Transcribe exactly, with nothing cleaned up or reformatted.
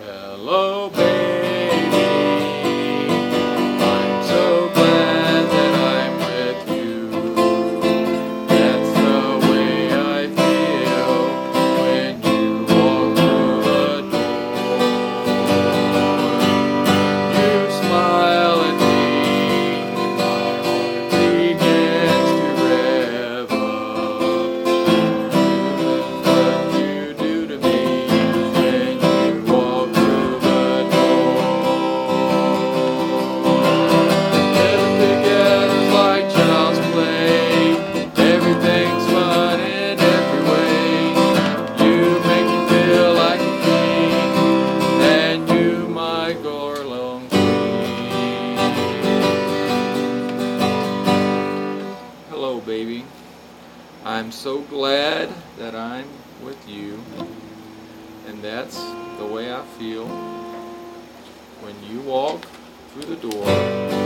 Hello, baby. I'm so glad that I'm with you. That's the way I feel when you walk through the door. You smile at me, my heart begins to rev up. What you do to me when you walk through the door. Everything together's like child's play. Everything's fun in every way. You make me feel like a king, and you my Garland queen. Hello, baby. I'm so glad that I'm with you, and that's the way I feel when you walk through the door.